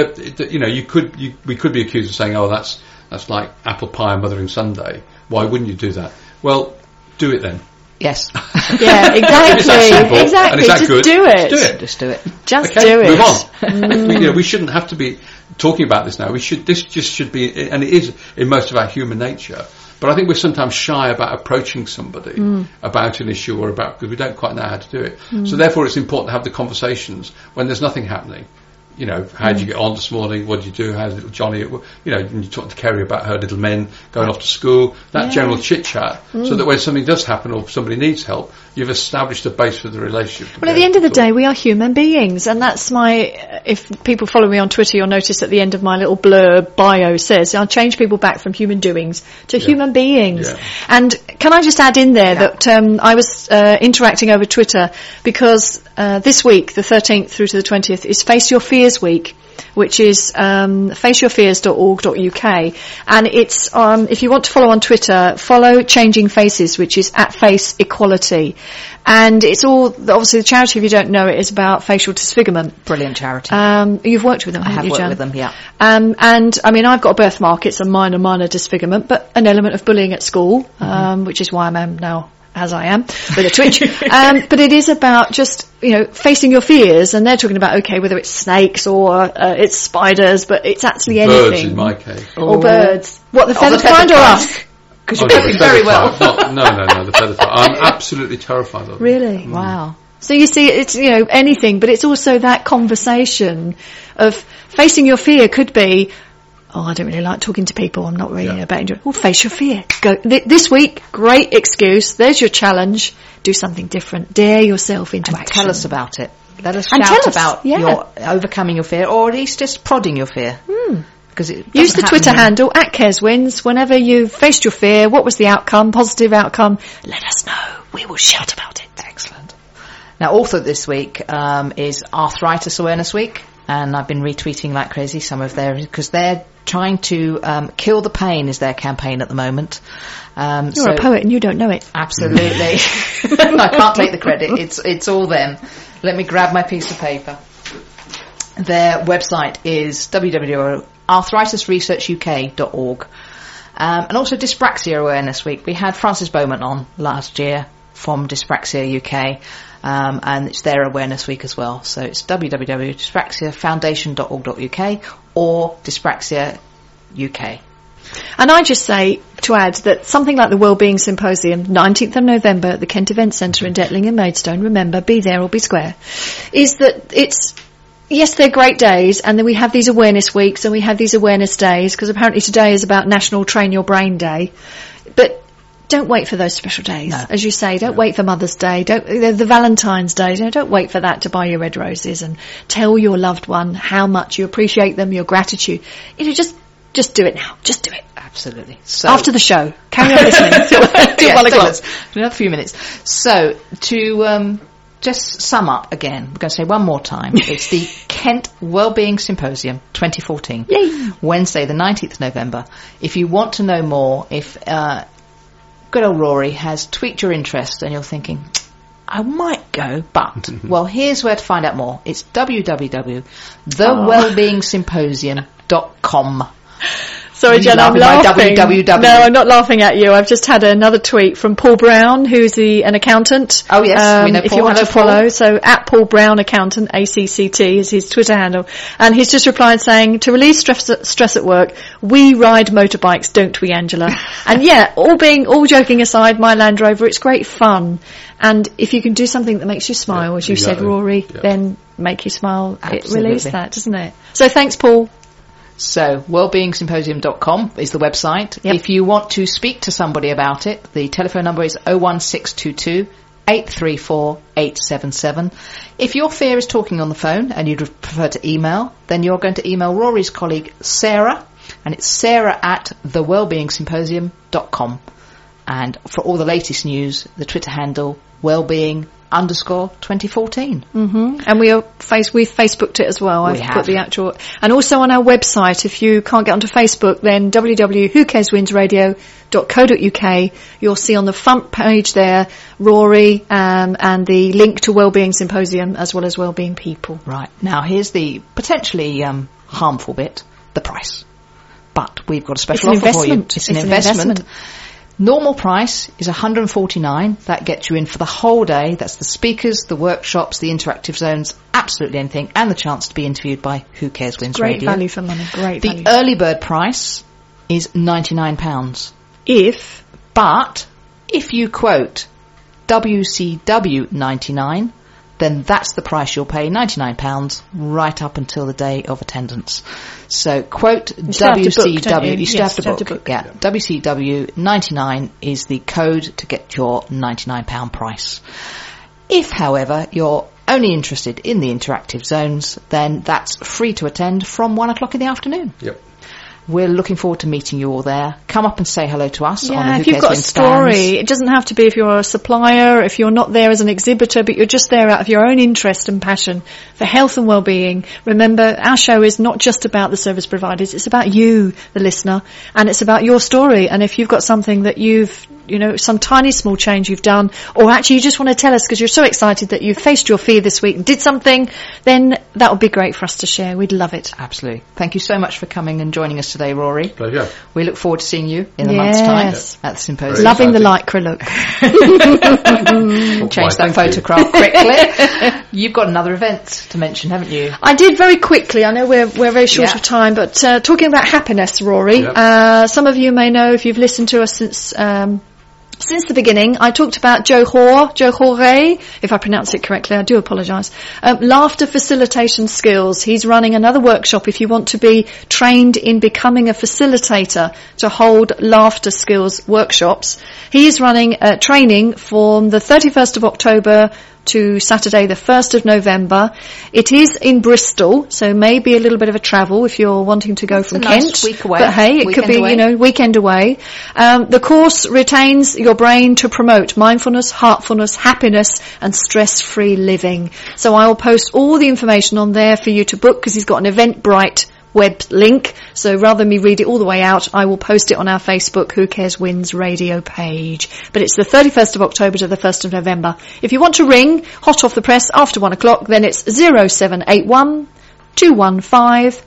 we could be accused of saying, oh, that's like apple pie and Mothering Sunday. Why wouldn't you do that? Well, do it then. Yes. Yeah, exactly. Exactly. Just good? Do it. Just do it. Just do it. Move on. We shouldn't have to be talking about this now. This just should be, and it is in most of our human nature. But I think we're sometimes shy about approaching somebody about an issue because we don't quite know how to do it. So therefore, it's important to have the conversations when there's nothing happening. How did you get on this morning? What did you do? How's little Johnny? And you talk to Kerry about her little men going off to school. That general chit chat, so that when something does happen or somebody needs help, you've established a base for the relationship. Well, at the end of the day, we are human beings, and that's if people follow me on Twitter, you'll notice at the end of my little blurb bio says, I'll change people back from human doings to human beings. Yeah. And can I just add in there that I was interacting over Twitter because this week, the 13th through to the 20th, is Face Your Fears Week, which is faceyourfears.org.uk, and it's if you want to follow on Twitter, follow Changing Faces, which is @FaceEquality, and it's all obviously the charity, if you don't know it, is about facial disfigurement. Brilliant charity. You've worked with them, haven't you, Jan? I have worked with them, yeah. And I mean, I've got a birthmark. It's a minor disfigurement, but an element of bullying at school, which is why I am now as I am with a twitch. But it is about just, facing your fears, and they're talking about, whether it's snakes or it's spiders, but it's actually anything. Birds in my case. Or birds. What, the feathered kind or us? Because you're both very well. No, the feathered kind. I'm absolutely terrified of them. Really? Wow. So you see, it's, anything, but it's also that conversation of facing your fear could be, I don't really like talking to people. I'm not really about enjoying. Well, face your fear. Go this week. Great excuse. There's your challenge. Do something different. Dare yourself into action. Tell us about it. Let us shout about your overcoming your fear, or at least just prodding your fear. because it Use doesn't the Twitter happen- handle @CaresWins whenever you've faced your fear. What was the outcome? Positive outcome? Let us know. We will shout about it. Excellent. Now, also this week is Arthritis Awareness Week, and I've been retweeting like crazy some of their, because they're trying to kill the pain is their campaign at the moment. You're a poet and you don't know it. Absolutely. I can't take the credit. It's all them. Let me grab my piece of paper. Their website is www.arthritisresearchuk.org. And also Dyspraxia Awareness Week. We had Francis Bowman on last year from Dyspraxia UK, and it's their awareness week as well. So it's www.dyspraxiafoundation.org.uk or Dyspraxia UK. And I just say, to add, that something like the Wellbeing Symposium, 19th of November at the Kent Event Centre in Detling and Maidstone, remember, be there or be square, is that it's, yes, they're great days, and then we have these awareness weeks and we have these awareness days, because apparently today is about National Train Your Brain Day. But don't wait for those special days. No. As you say, don't wait for Mother's Day, the Valentine's Day, don't wait for that to buy your red roses and tell your loved one how much you appreciate them, your gratitude. Just do it now. Just do it. Absolutely. So After the show. Carry on listening till 1 o'clock. Another few minutes. So, to just sum up again, we're going to say one more time. It's the Kent Wellbeing Symposium 2014. Yay. Wednesday, the 19th of November. If you want to know more, if good old Rory has tweaked your interest and you're thinking, I might go, but, well, here's where to find out more. It's www.thewellbeingsymposium.com. Sorry, Jen, I'm laughing. www. No, I'm not laughing at you. I've just had another tweet from Paul Brown, who's an accountant. Oh, yes, we know if Paul. you want Hello, to follow, Paul. so @Paul Brown Accountant, ACCT, is his Twitter handle. And he's just replied saying, to release stress at work, we ride motorbikes, don't we, Angela? And yeah, all joking aside, my Land Rover, it's great fun. And if you can do something that makes you smile, as you said, exactly. Rory, Yeah. then make you smile. It Absolutely. releases that, doesn't it? So thanks, Paul. So, wellbeingsymposium.com is the website. Yep. If you want to speak to somebody about it, the telephone number is 01622 834 877. If your fear is talking on the phone and you'd prefer to email, then you're going to email Rory's colleague Sarah, and it's sarah@thewellbeingsymposium.com. And for all the latest news, the Twitter handle wellbeing_2014. And we've Facebooked it as well. We I've have. put the actual, and also on our website. If you can't get onto Facebook, then www.whocareswinsradio.co.uk. You'll see on the front page there Rory and the link to Wellbeing Symposium as well as Wellbeing People. Right. Now, here's the potentially harmful bit, the price. But we've got a special It's an offer for you. investment. It's an It's an investment. investment. Normal price is $149. That gets you in for the whole day. That's the speakers, the workshops, the interactive zones, absolutely anything, and the chance to be interviewed by Who Cares Wins Great Radio. value for money. Great The value. early bird price is £99. But if you quote WCW 99, then that's the price you'll pay, £99, right up until the day of attendance. So quote still have to book, WCW. don't you? You still Yes, have to still have book. to book. Yeah. WCW 99 is the code to get your £99 price. If, however, you're only interested in the interactive zones, then that's free to attend from 1 o'clock in the afternoon. Yep. We're looking forward to meeting you all there. Come up and say hello to us on the Yeah, Who if you've Cares got a Wins story, stands. it doesn't have to be if you're a supplier, if you're not there as an exhibitor, but you're just there out of your own interest and passion for health and well-being. Remember, our show is not just about the service providers, it's about you, the listener, and it's about your story. And if you've got something that some tiny small change you've done, or actually you just want to tell us because you're so excited that you faced your fear this week and did something, then that would be great for us to share. We'd love it. Absolutely. Thank you so much for coming and joining us today, Rory. Pleasure. We look forward to seeing you in a month's time Yes. at the symposium. Loving the exciting. lycra look. Change that Thank you. photograph quickly. You've got another event to mention, haven't you? I did very quickly. I know we're very short Yeah. of time, but talking about happiness, Rory, Yep. some of you may know if you've listened to us since the beginning. I talked about Joe Hoare, if I pronounce it correctly, I do apologise. Laughter facilitation skills. He's running another workshop if you want to be trained in becoming a facilitator to hold laughter skills workshops. He is running training from the 31st of October to Saturday the 1st of November. It is in Bristol, so maybe a little bit of a travel if you're wanting to go from a nice Kent. week away. But hey, it could be, weekend away. The course retains your brain to promote mindfulness, heartfulness, happiness and stress-free living. So I will post all the information on there for you to book, because he's got an Eventbrite web link. So rather than me read it all the way out, I will post it on our Facebook Who Cares Wins radio page. But it's the 31st of October to the 1st of November. If you want to ring, hot off the press, after 1 o'clock, then it's 0781 215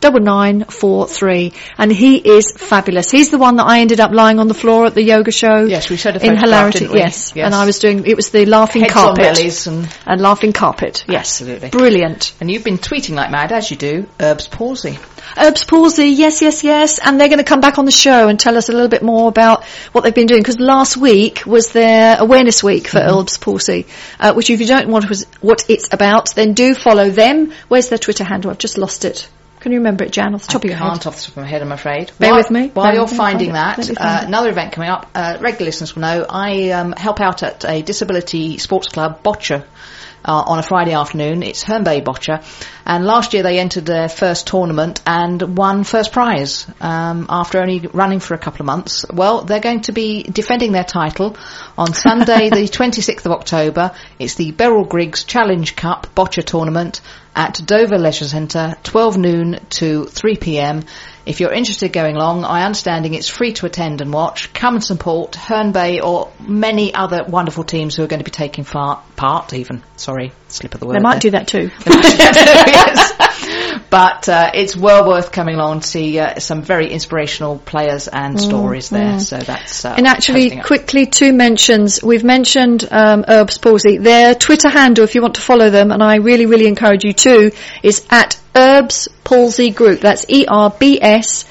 9943, and he is fabulous. He's the one that I ended up lying on the floor at the yoga show. Yes, we showed a in photograph, hilarity. didn't we? Yes, and I was doing. It was the laughing Heads carpet on bellies and laughing carpet. Yes, absolutely brilliant. And you've been tweeting like mad, as you do. Erbs Palsy. Erbs Palsy, yes, and they're going to come back on the show and tell us a little bit more about what they've been doing, because last week was their awareness week for Erbs Palsy, which if you don't know what it's about, then do follow them. Where's their Twitter handle? I've just lost it. Can you remember it, Jan, off the top of your head? I can't off the top of my head, I'm afraid. Bear with me. While you're finding that, another event coming up, regular listeners will know, I help out at a disability sports club, Boccia, on a Friday afternoon. It's Herne Bay Boccia. And last year they entered their first tournament and won first prize after only running for a couple of months. Well, they're going to be defending their title on Sunday, the 26th of October. It's the Beryl Griggs Challenge Cup Boccia tournament at Dover Leisure Centre, 12 noon to 3 p.m. If you're interested in going along, I understand it's free to attend and watch. Come and support Herne Bay or many other wonderful teams who are going to be taking part even. Sorry, slip of the word. They might do that too. Yes. But it's well worth coming along to see some very inspirational players and stories there. So that's and actually, quickly, 2 mentions. We've mentioned Erbs Palsy. Their Twitter handle, if you want to follow them, and I really, really encourage you to, is at Erbs Palsy Group. That's ERBS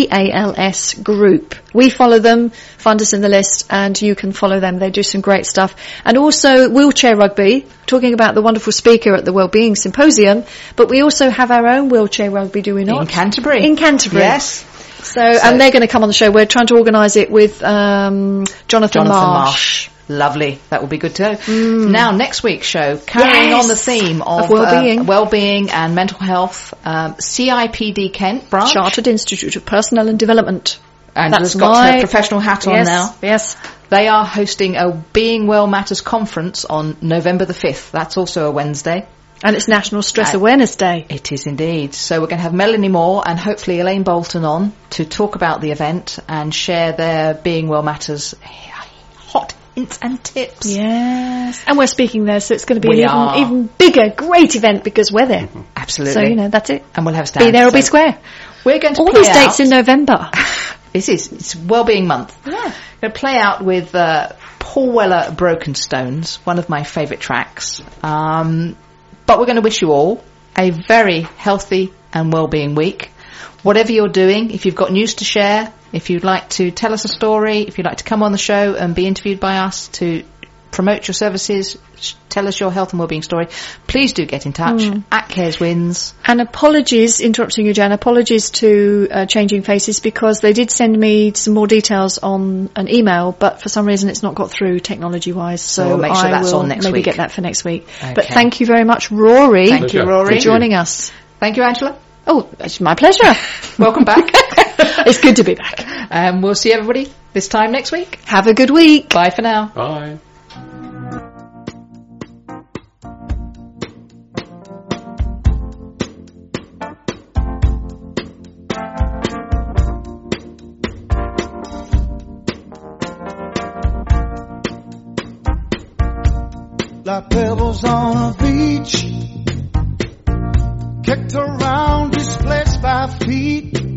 PALS Group. We follow them, find us in the list, and you can follow them. They do some great stuff. And also Wheelchair Rugby, talking about the wonderful speaker at the Wellbeing Symposium, but we also have our own Wheelchair Rugby, do we not? In Canterbury. Yes. So and they're going to come on the show. We're trying to organise it with Jonathan Marsh. Lovely. That will be good too. Now, next week's show, carrying on the theme of well-being and mental health, CIPD Kent branch. Chartered Institute of Personnel and Development. Angela's got her professional hat on now. Yes. They are hosting a Being Well Matters conference on November the 5th. That's also a Wednesday. And it's National Stress Awareness Day. It is indeed. So we're going to have Melanie Moore and hopefully Elaine Bolton on to talk about the event and share their Being Well Matters hot hints and tips. Yes. And we're speaking there, so it's going to be an even bigger, great event because we're there. Absolutely. So, that's it. And we'll have a stand. Be there or be square. We're going to all these dates in November. It's Wellbeing Month. Yeah. We're going to play out with Paul Weller, Broken Stones, one of my favourite tracks. But we're going to wish you all a very healthy and well-being week. Whatever you're doing, if you've got news to share, if you'd like to tell us a story, if you'd like to come on the show and be interviewed by us to promote your services, tell us your health and wellbeing story, please do get in touch at Cares Wins. And apologies, interrupting you, Jan, apologies to Changing Faces, because they did send me some more details on an email, but for some reason it's not got through technology-wise, so we'll make sure that's on next week. Maybe get that for next week. Okay. But thank you very much, Rory. Thank you, Rory, for joining us. Thank you, Angela. Oh, it's my pleasure. Welcome back. It's good to be back. We'll see everybody this time next week. Have a good week. Bye for now. Bye. Like pebbles on a beach, kicked around, displaced by feet.